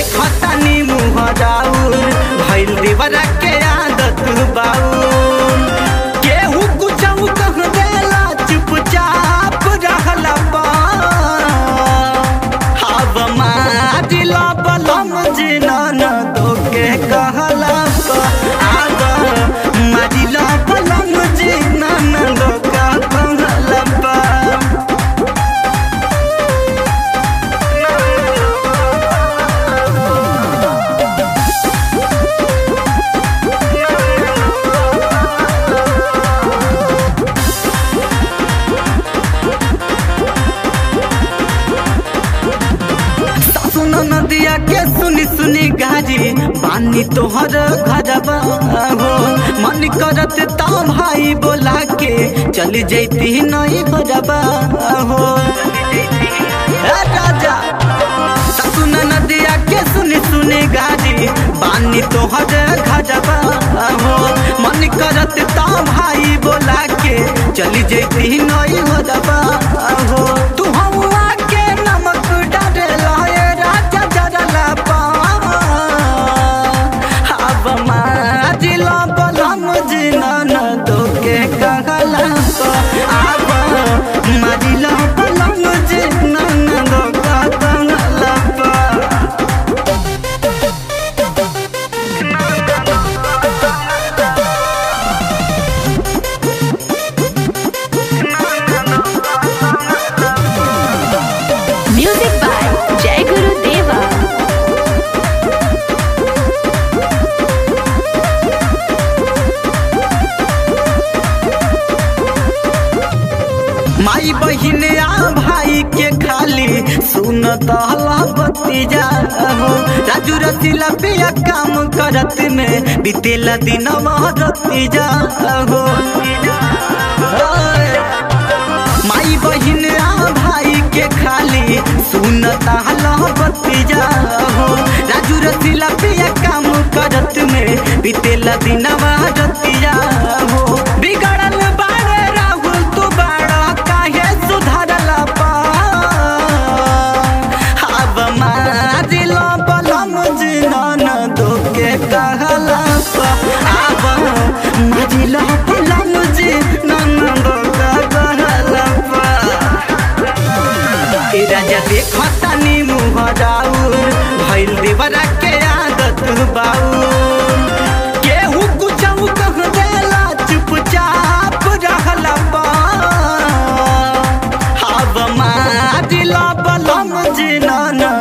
देखतानी मुँह राउर भइल देवरा के आदत बाउर केहू कुछ कह देला चुपचाप रहला हव मारिला बलम जिनन दोके कहला आग मारिला बलम जिनन दोका कहला नदिया के सुनी सुनी गाजी पानी तोहर घरबा हो मन करत ता भाई बोला के चली जैती नहीं घरबा हो राजा सुन नदिया के सुनी सुनी गाजी पानी तोहर घरबा हो मन करत ता भाई बोला के चली जैती नहीं घरबा हो तू हवा के नमक डाले माजिला बलम जिनन दोके कहला आब माजिला बलम जिनन दोका कहला म्यूजिक बाय जय गुरु देवा। माई बहिन आ भाई के खाली सुन तहला बत्तीजा हो राजू रसीला पिया काम करत में बीतेला दिन रतीजा हो माई बहिन आ भाई के खाली सुन तहला बत्तीजा हो राजू रसीला पिया काम करत में बीतेला दिन रतीजा हो बिगड़ल बारे राहुल तू बाड़ा सुधारला हव मारिला बलम जिनन दोके कहला आब मारिला बलम जिनन दोका कहला राजा देखतानी मुँह राउर भइल देवरा के आदत बाउर केहू कुछ कह देला चुपचाप रहला मारिला बलम जिनन